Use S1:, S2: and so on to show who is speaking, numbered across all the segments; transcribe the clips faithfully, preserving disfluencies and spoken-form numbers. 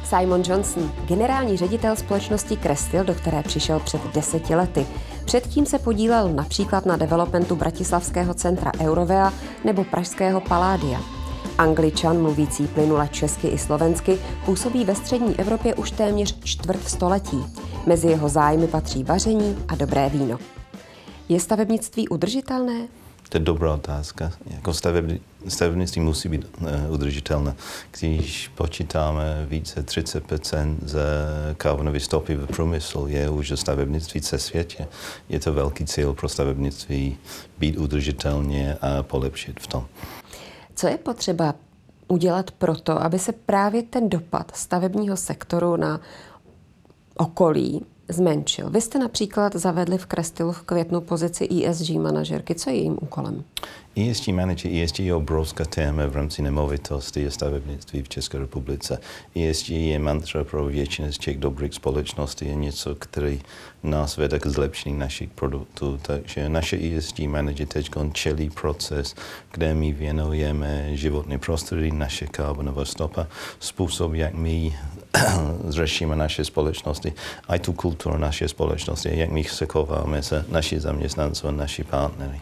S1: Simon Johnson, generální ředitel společnosti Crestil, do které přišel před deseti lety. Předtím se podílel například na developmentu bratislavského centra Eurovea nebo pražského Palladia. Angličan, mluvící plynule česky i slovensky, působí ve střední Evropě už téměř čtvrt století. Mezi jeho zájmy patří vaření a dobré víno. Je stavebnictví udržitelné?
S2: To je dobrá otázka. Jako stavební, stavebnictví musí být uh, udržitelné. Když počítáme více třicet procent z karbonové stopy v průmyslu je už stavebnictví ve světě. Je to velký cíl pro stavebnictví být udržitelně a polepšit v tom.
S1: Co je potřeba udělat proto, aby se právě ten dopad stavebního sektoru na okolí zmenšil? Vy jste například zavedli v Crestilu v květnu pozici E S G manažerky. Co je jejím úkolem?
S2: E S G manager, E S G je obrovská téma v rámci nemovitosti a stavebnictví v České republice. E S G je mantra pro většinu z těch dobrých společností, je něco, který nás vede k zlepšení našich produktů. Takže naše E S G manager teď čelí proces, kde my věnujeme životní prostředí, naše karbonová stopa, způsob, jak my řešíme naše společnosti, a i tu kulturu naše společnosti, jak my se chováme se naši zaměstnanci a naši partnery.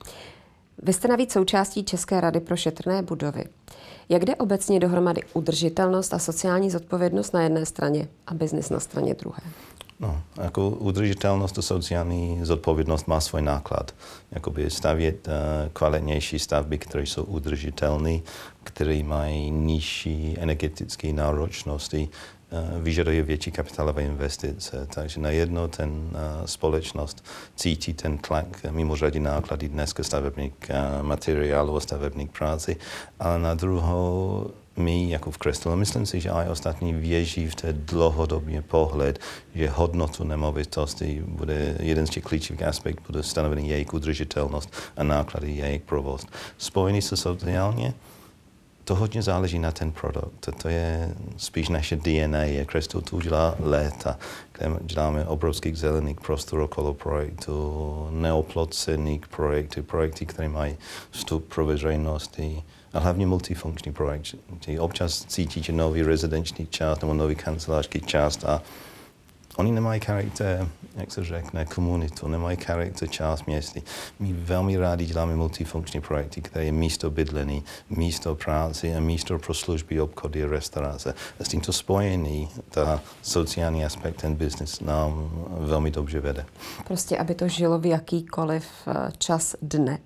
S1: Vy jste navíc součástí České rady pro šetrné budovy. Jak jde obecně dohromady udržitelnost a sociální zodpovědnost na jedné straně a biznis na straně druhé?
S2: No, jako udržitelnost a sociální zodpovědnost má svůj náklad. Jakoby stavět uh, kvalitnější stavby, které jsou udržitelné, které mají nižší energetické náročnosti, uh, vyžaduje větší kapitálové investice. Takže na jedno ten uh, společnost cítí ten tlak mimořádný náklady dneska stavebních uh, materiálů a stavebních práci, ale na druhou my jako v Crestilu, myslím si, že i ostatní věří v ten dlouhodobý pohled, že hodnotu nemovitosti bude jeden z těch klíčových aspektů, bude stanovený jejich udržitelnost a náklady jejich provoz. Spojený se sociálně, to hodně záleží na ten produkt. To, to je spíš naše D N A. Crestil to udělá léta, kde děláme obrovských zelených prostor okolo projektu, neoplocených projektů, projekty, které mají vstup pro veřejnosti, a hlavně multifunkční projekt. Občas cítí, že nový rezidenční část nebo nový kancelářský část a oni nemají charakter, jak se řekne, komunitu, nemají charakter část města. My velmi rádi děláme multifunkční projekty, které je místo bydlení, místo práce a místo pro služby, obchody a restaurace. A s tímto spojený, ta sociální aspekt, ten business nám velmi dobře vede.
S1: Prostě, aby to žilo v jakýkoliv čas dne.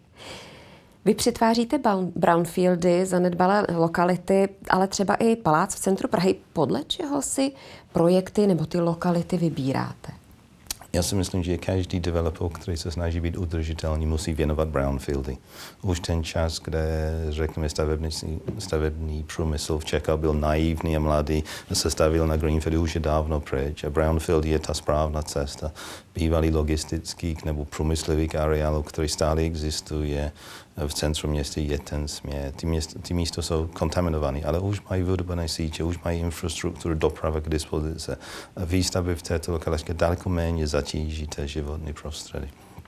S1: Vy přitváříte brownfieldy, zanedbalé lokality, ale třeba i palác v centru Prahy. Podle čeho si projekty nebo ty lokality vybíráte?
S2: Já si myslím, že každý developer, který se snaží být udržitelný, musí věnovat brownfieldy. Už ten čas, kde, řekněme, stavební, stavební průmysl v Čechách byl naivní a mladý a se stavil na greenfieldu, už je dávno pryč. A brownfield je ta správná cesta. Bývalý logistických nebo průmyslových areálů, který stále existuje v centru města, je ten směr. Ty, měst, ty místa jsou kontaminované, ale už mají vydobané sítě, už mají infrastrukturu, doprava k dispozici. A výstavby v této lokalitě daleko méně zatíží té životní prostředí.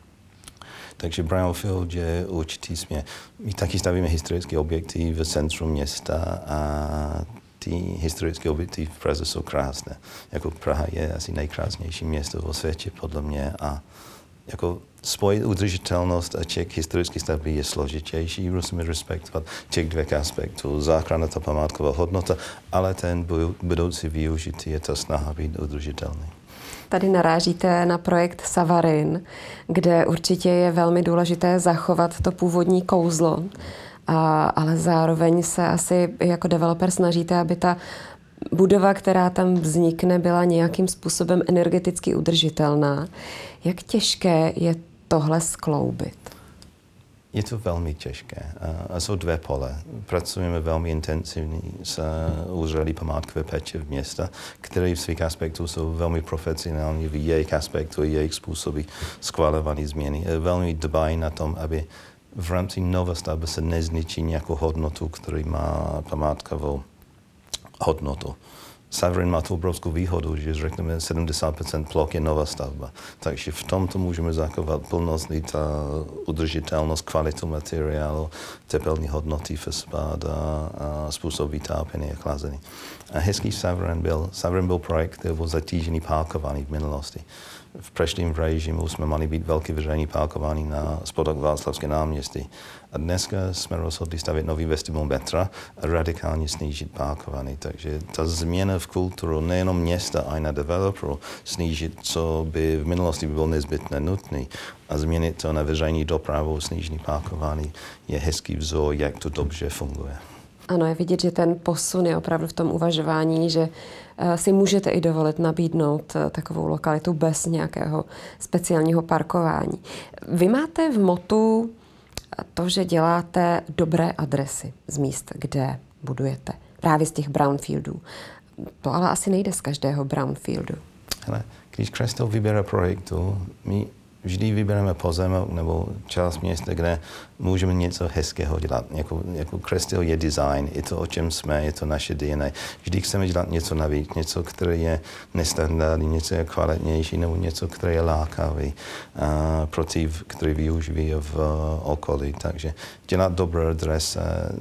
S2: Takže brownfield je určitý směr. My taky stavíme historické objekty v centru města a ty historické objekty v Praze jsou krásné. Jako Praha je asi nejkrásnější město vo světě, podle mě. A jako spojit udržitelnost a těch historických stavby je složitější. Musíme respektovat těch dvě aspektů. Záchrana, ta památková hodnota, ale ten budoucí využití je ta snaha být udržitelný.
S1: Tady narážíte na projekt Savarin, kde určitě je velmi důležité zachovat to původní kouzlo, a, ale zároveň se asi jako developer snažíte, aby ta budova, která tam vznikne, byla nějakým způsobem energeticky udržitelná. Jak těžké je tohle skloubit?
S2: Je to velmi těžké. A jsou dvě pole. Pracujeme velmi intenzivně s úřady památkové péče v města, které v svých aspektů jsou velmi profesionální v jejich aspektu, jejich způsoby schvalované změny. Velmi dbají na tom, aby v rámci nové stavby se nezničí nějakou hodnotu, která má památkovou hodnotu. Severin má tu obrovskou výhodu, že řekneme sedmdesát procent ploch je nová stavba. Takže v tomto můžeme zachovat plnost, ta udržitelnost, kvalitu materiálu, tepelní hodnoty fasád a, a způsob vytápění a chlazení. A hezký Severin byl, Severin byl projekt, který byl zatížený parkování v minulosti. V prešlém režimu jsme měli být velký veřejný parkování na spodok Václavské náměstí. A dneska jsme rozhodli stavět nový vestibul metra a radikálně snížit parkování. Takže ta změna v kulturu nejenom města, ale i na developeru snížit, co by v minulosti by bylo nezbytně nutné, a změnit to na veřejný dopravu, snížení parkování je hezký vzor, jak to dobře funguje.
S1: Ano, je vidět, že ten posun je opravdu v tom uvažování, že si můžete i dovolit nabídnout takovou lokalitu bez nějakého speciálního parkování. Vy máte v motu to, že děláte dobré adresy z míst, kde budujete. Právě z těch brownfieldů. To ale asi nejde z každého brownfieldu.
S2: Hele, když Crestel vybere projektu, my vždy vybereme pozemek nebo část města, kde můžeme něco hezkého dělat. Jako, jako Crestel je design, je to, o čem jsme, je to naše D N A. Vždy chceme dělat něco navíc, něco, které je nestandardní, něco je kvalitnější, nebo něco, které je lákavý, uh, pro ty, který využívají v uh, okolí. Takže dělat dobré adrese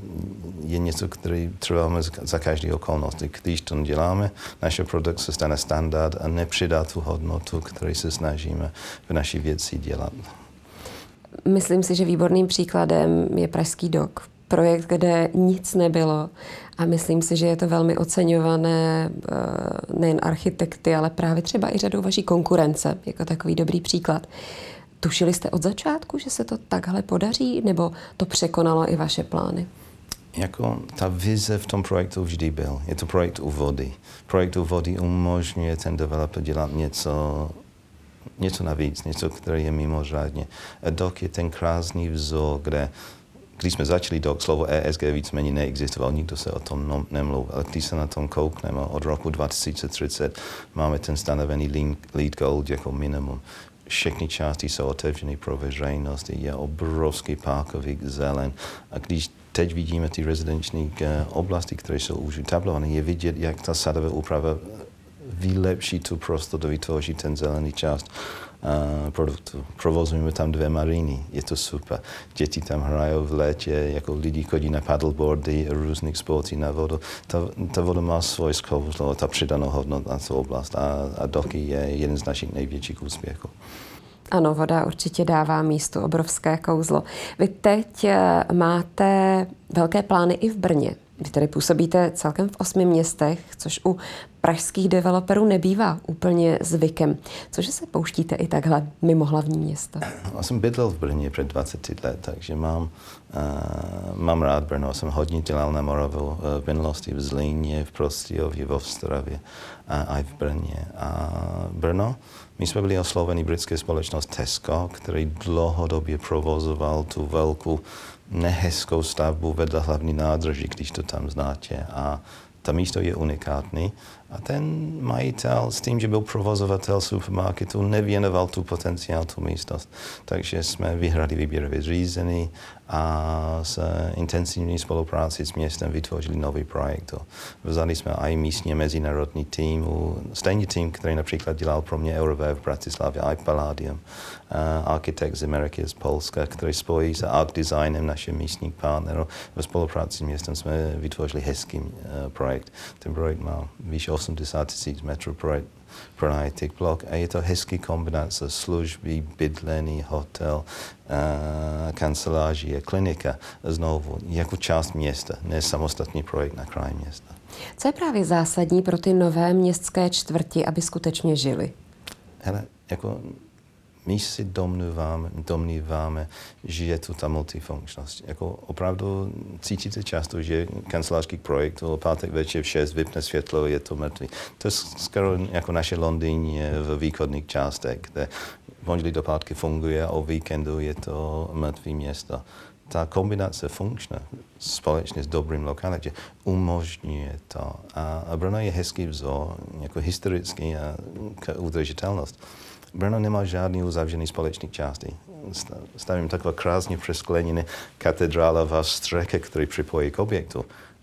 S2: je něco, které trváme za každý okolnost. Když to děláme, naše produkt se stane standard a nepřidá tu hodnotu, kterou se snažíme v naší věci dělat.
S1: Myslím si, že výborným příkladem je Pražský dok. Projekt, kde nic nebylo, a myslím si, že je to velmi oceňované nejen architekty, ale právě třeba i řadou vaší konkurence, jako takový dobrý příklad. Tušili jste od začátku, že se to takhle podaří, nebo to překonalo i vaše plány?
S2: Jako ta vize v tom projektu vždy byl. Je to projekt u vody. Projekt u vody umožňuje ten developer dělat něco něco navíc, něco, které je mimořádně. A dok je ten krásný vzor, kde, když jsme začali dok, slovo E S G víceméně neexistovalo, nikdo se o tom nemluvil, ale když se na tom koukneme, od roku dva tisíce třicet máme ten stanovený LEED Gold jako minimum. Všechny části jsou otevřené pro veřejnost, je obrovský parkový zelen. A když teď vidíme ty rezidenční oblasti, které jsou už etablované, je vidět, jak ta sadová úprava vylepší tu prostor, do vytvoří ten zelený část uh, produktu. Provozujeme tam dvě maríny, je to super. Děti tam hrajou v létě, jako lidi chodí na paddleboardy, různých sportů na vodu. Ta, ta voda má svoje kouzlo, ta přidanou hodnotu na tu oblast a, a doky je jeden z našich největších úspěchů.
S1: Ano, voda určitě dává místu obrovské kouzlo. Vy teď máte velké plány i v Brně. Vy tady působíte celkem v osmi městech, což u pražských developerů nebývá úplně zvykem. Cože se pouštíte i takhle mimo hlavní město?
S2: Já jsem bydlel v Brně před dvaceti let, takže mám, uh, mám rád Brno. Jsem hodně dělal na Moravu uh, v minulosti v Zlíně, v Prostějově, v Ostravě a, a i v Brně. A Brno, my jsme byli osloveni britskou společnost Tesco, který dlouhodobě provozoval tu velkou nehezkou stavbu vedle hlavní nádraží, když to tam znáte. A ta místo je unikátní. A ten majitel s tím, že byl provozovatel supermarketu, nevěnoval tu potenciál, tu místnost. Takže jsme vyhrali výběrové řízení a s intenzivní spolupráci s městem vytvořili nový projekt. Vzali jsme i místně mezinárodní tým, stejný tým, který například dělal pro mě Eurové v Bratislavě, i Palladium, architekt z Ameriky, z Polska, který spojí s art designem našich místních partnerů. Ve spolupráci s městem jsme vytvořili hezký uh, projekt. Ten projekt má výš osmdesát tisíc metrů pronajítek blok a je to hezký kombinace služby, bydlení, hotel, uh, kanceláří a klinika. Znovu, jako část města, ne samostatný projekt na kraji města.
S1: Co je právě zásadní pro ty nové městské čtvrti, aby skutečně žili?
S2: Hele, jako my si domníváme, domníváme, že je tu ta multifunkčnost. Jako opravdu cítíte často, že kancelářský projekt o pátek večer v šest vypne světlo, je to mrtvý. To je skoro jako naše Londýn v východních částech, kde pondělí do pátky funguje a o víkendu je to mrtvý město. Ta kombinace funkčná společně s dobrým lokalitě umožňuje to. A Brno je hezký vzor, jako historický a udržitelnost. Brno nemá žádný uzavřený společný části. Stavím taková krásně přeskleněná katedrála v střeche, který připojí k objektu.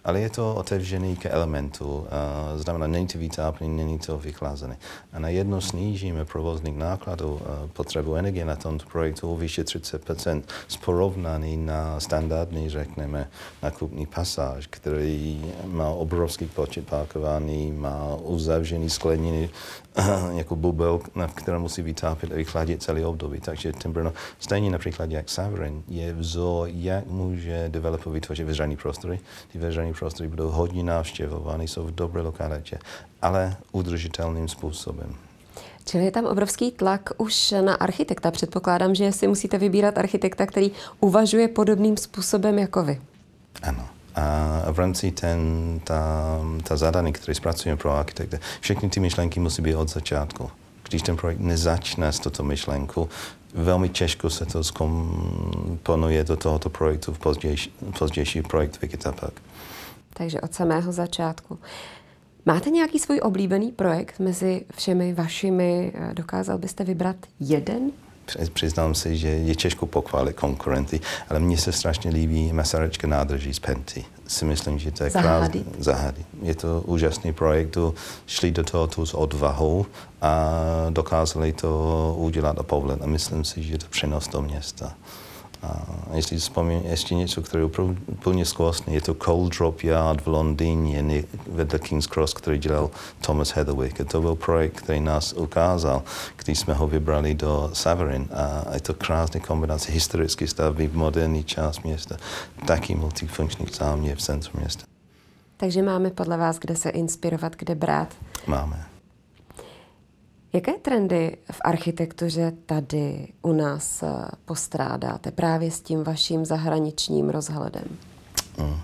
S2: ale je to otevřený k elementu, a znamená, není to vytápění, není to vychlazené. A najednou snížíme provozních nákladů, potřebu energie na tomto projektu o výše třicet procent z porovnání na standardní, řekneme, nákupní pasáž, který má obrovský počet parkování, má uzavřený skleněný jako bubel, na kterém musí vytápět a vychladit celý období. Takže ten Brno, stejně například jak Savarin, je vzor, jak může developer vytvořit veřejné prostory. Ty veřejné prostory budou hodně navštěvovány, jsou v dobré lokalitě, ale udržitelným způsobem.
S1: Čili je tam obrovský tlak už na architekta. Předpokládám, že si musíte vybírat architekta, který uvažuje podobným způsobem jako vy.
S2: Ano. A v rámci ten, ta, ta zadání, které zpracujeme pro architekta, všechny ty myšlenky musí být od začátku. Když ten projekt nezačne s touto myšlenkou, velmi těžko se to zkomponuje do tohoto projektu v pozdější, pozdější projekt Wikitapark.
S1: Takže od samého začátku. Máte nějaký svůj oblíbený projekt mezi všemi vašimi? Dokázal byste vybrat jeden?
S2: Přiznám se, že je těžko pochválit konkurenty, ale mně se strašně líbí Masaryčka nádrží z Penty. Si myslím, že to je krásný záhady. Je to úžasný projekt, šli do toho tu s odvahou a dokázali to udělat a povolit. A myslím si, že je to přenos do města. A jestli vzpomínám ještě něco, které je úplně skvostné, je to Coal Drop Yard v Londýně vedle King's Cross, který dělal Thomas Heatherwick. A to byl projekt, který nás ukázal, když jsme ho vybrali do Savarin. A je to krásná kombinace historické stavby v moderní část města, taky multifunkční záměr v centru města.
S1: Takže máme podle vás, kde se inspirovat, kde brát?
S2: Máme.
S1: Jaké trendy v architektuře tady u nás postrádáte právě s tím vaším zahraničním rozhledem? Mm. Uh,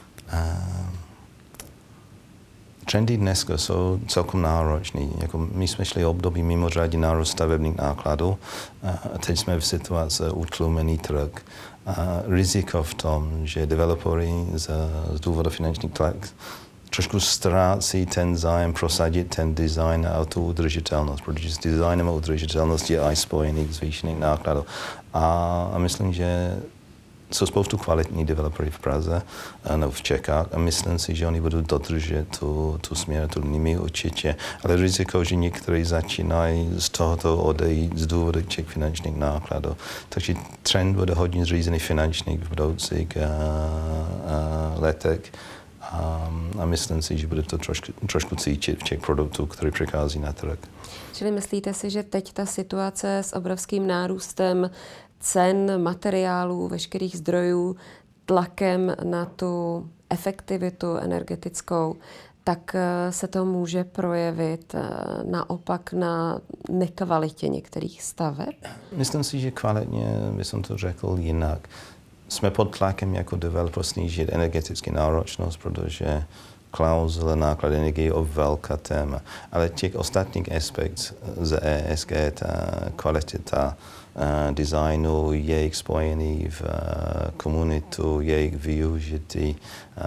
S2: trendy dneska jsou celkem náročné. Jako my jsme šli období mimořádně nárůst stavebních nákladů a teď jsme v situaci utlumený trh. A riziko v tom, že developery z, z důvodu finančních tlak trošku ztrácí ten zájem prosadit ten design a tu udržitelnost, protože s designem a udržitelností je aj spojený k zvýšených nákladů. A, a myslím, že jsou spoustu kvalitní developery v Praze nebo v Čechách a myslím si, že oni budou dodržet tu, tu směr, tu linii určitě. Ale riziko, že někteří začínají z tohoto odejít z důvodu těch finančních nákladů. Takže trend bude hodně zřízený finančních v budoucích uh, uh, letech. A, a myslím si, že bude to trošku, trošku cítit v těch produktů, které přichází na trh.
S1: Čili myslíte si, že teď ta situace s obrovským nárůstem cen, materiálů, veškerých zdrojů, tlakem na tu efektivitu energetickou, tak se to může projevit naopak na nekvalitě některých staveb?
S2: Myslím si, že kvalitně bych to řekl jinak. Jsme pod tlakem jako developer snížit energetickou náročnost, protože klauzule náklad energie je velká téma. Ale těch ostatních aspektů z E S G, ta kvalita uh, designu, jejich spojení v uh, komunitu, jejich využití, uh,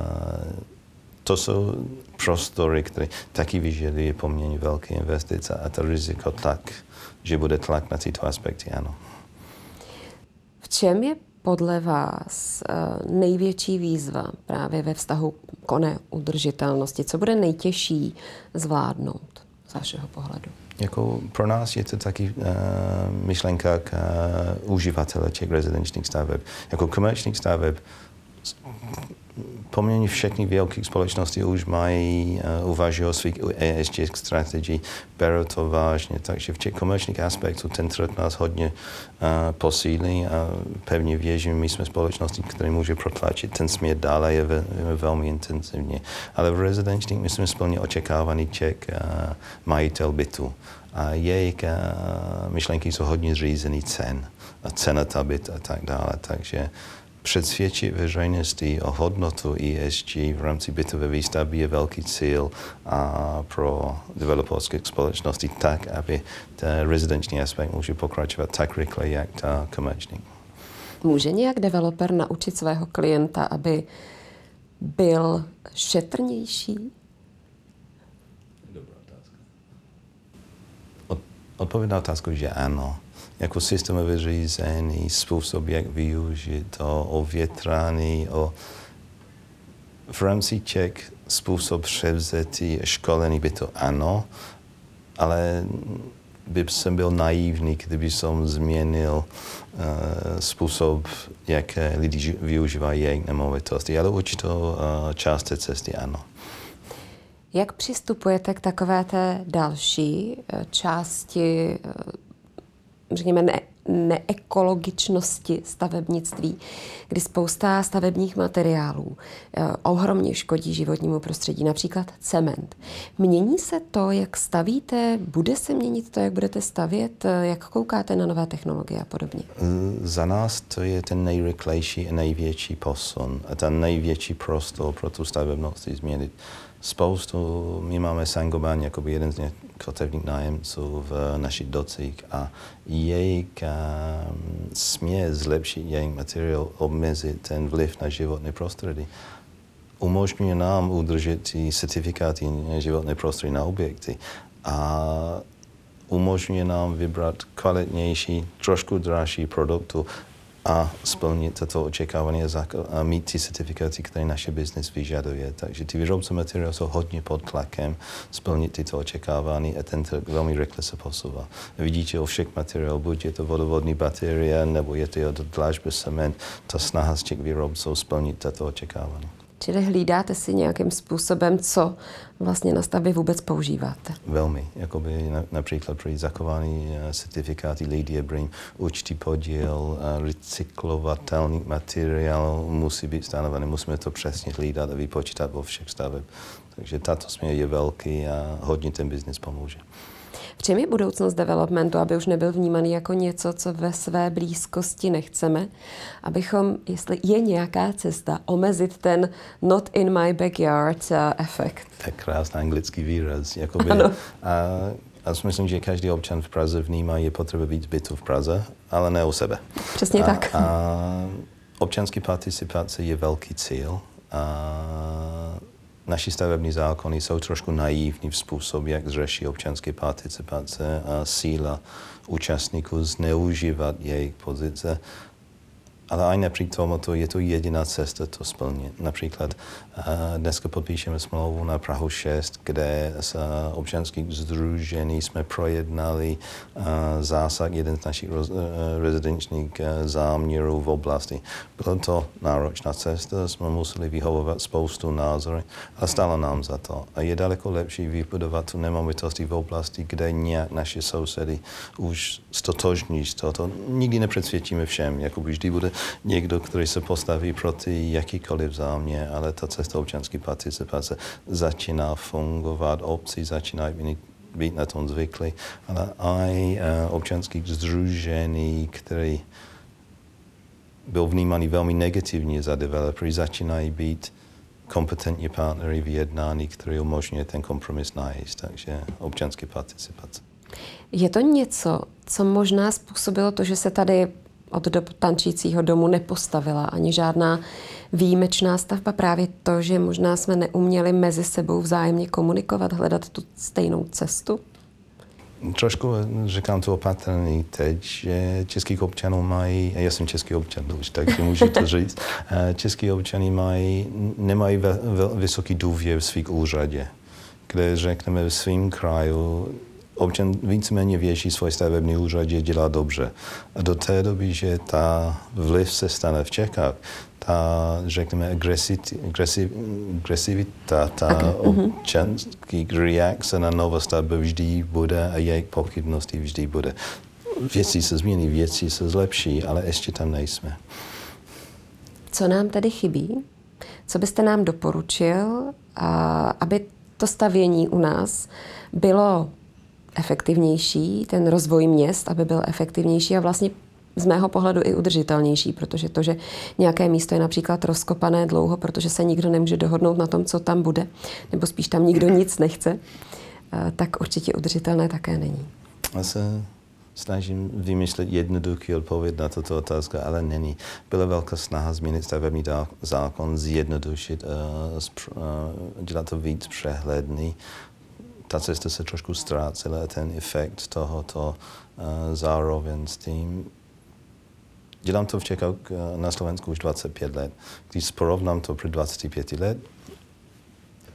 S2: to jsou prostory, které taky vyžadují poměrně velké investice a to riziko tak, že bude tlak na tyto aspekty, ano.
S1: V čem je podle vás největší výzva právě ve vztahu k oné udržitelnosti? Co bude nejtěžší zvládnout z vašeho pohledu?
S2: Jako pro nás je to taky uh, myšlenka k uh, uživatele těch rezidenčních staveb. Jako komerčních staveb poměrně všechny velké společnosti už mají, uh, uvažují o svých E S G strategii, berou to vážně, takže v těch komerčních aspektů ten trh nás hodně uh, posílí a pevně věřím, my jsme společnosti, které může protlačit ten směr dále je ve, velmi intenzivně. Ale v rezidenčních my jsme splně očekávaný těch uh, majitel bytu a jejich uh, myšlenky jsou hodně zřízený cen a cena ta byt a tak dále, takže přesvědčit veřejnosti o hodnotu E S G v rámci bytové výstavby je velký cíl a pro developerské společnosti tak, aby ten rezidenční aspekt může pokračovat tak rychle, jak ta komerční.
S1: Může nějak developer naučit svého klienta, aby byl šetrnější?
S2: Dobrá otázka. Od, odpověď na otázku, že ano. Jako systémové řízení, způsob, jak využít to, o větrání, o v rámci těch způsob převzetí školení by to ano, ale by jsem byl naivní, kdyby jsem změnil uh, způsob, jak lidi využívají jejich nemovitosti, ale určitou uh, část té cesty ano.
S1: Jak přistupujete k takové té další části, řekněme, ne, neekologičnosti stavebnictví, kdy spousta stavebních materiálů ohromně škodí životnímu prostředí, například cement. Mění se to, jak stavíte? Bude se měnit to, jak budete stavět? Jak koukáte na nové technologie a podobně?
S2: Za nás to je ten nejrychlejší a největší posun a ten největší prostor pro tu stavebnost změnit. Spoustu, my máme Saint-Gobain jako jeden z těch kotevních nájemců v našich docích a jejich um, směr zlepšit jejich materiál, omezit ten vliv na životní prostředí, umožňuje nám udržet ty certifikáty životní prostředí na objekty a umožňuje nám vybrat kvalitnější, trošku dražší produktu a splnit toto očekávání a mít ty certifikáty, které naše biznis vyžaduje. Takže ty výrobce materiálu jsou hodně pod tlakem splnit tyto očekávání a ten trh velmi rychle se posouvá. Vidíte o všech materiálů, buď je to vodovodní baterie, nebo je to od dlažby cement, ta snaha z těch výrobců splnit tato očekávání.
S1: Čili hlídáte si nějakým způsobem, co vlastně na stavbě vůbec používáte?
S2: Velmi. Jakoby na, například při zachování uh, certifikáty Lady a Brim určitý podíl uh, recyklovatelných materiálů musí být stanovený. Musíme to přesně hlídat a vypočítat vo všech staveb. Takže tato směr je velký a hodně ten biznis pomůže.
S1: V čem je budoucnost developmentu, aby už nebyl vnímaný jako něco, co ve své blízkosti nechceme, abychom, jestli je nějaká cesta, omezit ten not in my backyard uh, efekt?
S2: Tak krásný anglický výraz. Jakoby, a, a myslím, že každý občan v Praze vnímá, je potřeba víc bytů v Praze, ale ne u sebe.
S1: Přesně
S2: a,
S1: tak.
S2: A občanský participace je velký cíl. A naši stavební zákony jsou trošku naivní v způsobu, jak řeší občanské participace a síla účastníků zneužívat jejich pozice. Ale aj napřík tomu to je to jediná cesta to splnit. Například uh, dneska podpíšeme smlouvu na Prahu šest, kde s uh, občanských sdružení jsme projednali uh, zásah jeden z našich roz, uh, rezidenčních uh, záměrů v oblasti. Bylo to náročná cesta, jsme museli vyhovovat spoustu názorů, ale stálo nám za to. A je daleko lepší vybudovat tu nemovitosti v oblasti, kde nějak naše sousedy už stotožní z toho. Nikdy nepředsvědčíme všem, jako vždy bude někdo, který se postaví proti jakýkoliv záměr, ale ta cesta občanské participace začíná fungovat, obci začínají být na tom zvyklí, ale i uh, občanských sdružení, které byl vnímaný velmi negativně za developery, začínají být kompetentní partnery v jednání, který umožňuje ten kompromis najít, takže občanské participace.
S1: Je to něco, co možná způsobilo to, že se tady od dob tančícího domu nepostavila ani žádná výjimečná stavba, právě to, že možná jsme neuměli mezi sebou vzájemně komunikovat, hledat tu stejnou cestu?
S2: Trošku říkám to opatrně teď, že českých občanů mají, já jsem český občan už, takže můžu to říct, český občany mají, nemají ve, ve, vysoký důvěr v svých úřadě, kde řekneme v svým kraju, občan víceméně věří svůj stavební úřad, že dělá dobře. A do té doby, že ta vliv se stane v Čechách, ta, řekněme, agresivita, ta občanský reakce na novou stavbu vždy bude a jejich pochybnosti vždy bude. Věci se změní, věci se zlepší, ale ještě tam nejsme.
S1: Co nám tedy chybí? Co byste nám doporučil, aby to stavění u nás bylo efektivnější, ten rozvoj měst, aby byl efektivnější a vlastně z mého pohledu i udržitelnější, protože to, že nějaké místo je například rozkopané dlouho, protože se nikdo nemůže dohodnout na tom, co tam bude, nebo spíš tam nikdo nic nechce, tak určitě udržitelné také není.
S2: Já se snažím vymyslet jednoduchý odpověď na tuto otázku, ale není. Byla velká snaha změnit stavební zákon, zjednodušit, dělat to víc přehledný. Ta cesta se trošku ztrácela, ten efekt tohoto uh, zároveň s tím. Dělám to v Čechách uh, na Slovensku už dvacet pět let. Když porovnám to před dvaceti pěti let,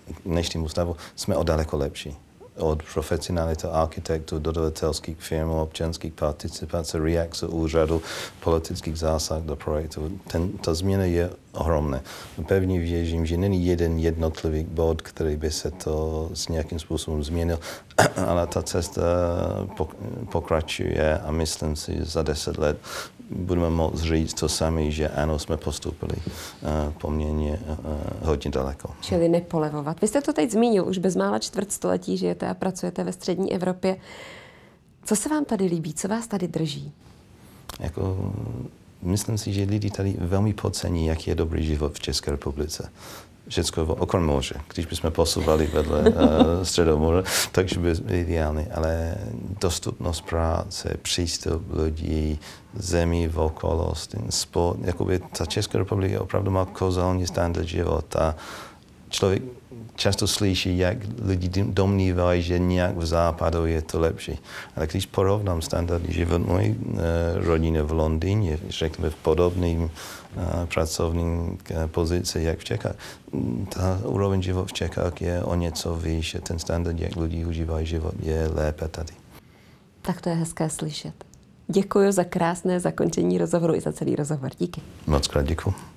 S2: dnešnímu stavu jsme o daleko lepší. Od profesionality architektů, dodavatelských firm, občanských participací, reakce úřadu, politických zásah do projektu. Ten, ta změna je ohromná. Pevně věřím, že není jeden jednotlivý bod, který by se to s nějakým způsobem změnil, ale ta cesta pokračuje a myslím si, že za deset let budeme moct říct to samé, že ano, jsme postupili uh, poměrně uh, hodně daleko.
S1: Čili nepolevovat. Vy jste to teď zmínil, už bezmála čtvrtstoletí žijete a pracujete ve střední Evropě. Co se vám tady líbí? Co vás tady drží?
S2: Jako, myslím si, že lidi tady velmi podcení, jak je dobrý život v České republice. Všechno okolo moře. Když bychom posouvali vedle uh, Středomoře, takže by bylo ideální. Ale dostupnost práce, přístup lidí, zemí v okolosti, sport. Jakoby ta Česká republika opravdu má kouzelný standard života. Člověk často slyší, jak lidi domnívají, že nějak v západu je to lepší. Ale když porovnám standardní život mojí uh, rodiny v Londýně, řekněme v podobným uh, pracovním uh, pozici, jak v Čechách, ta úroveň život v Čechách je o něco výš. Ten standard, jak lidi užívají život, je lépe tady.
S1: Tak to je hezké slyšet. Děkuji za krásné zakončení rozhovoru i za celý rozhovor. Díky.
S2: Moc krát děkuji.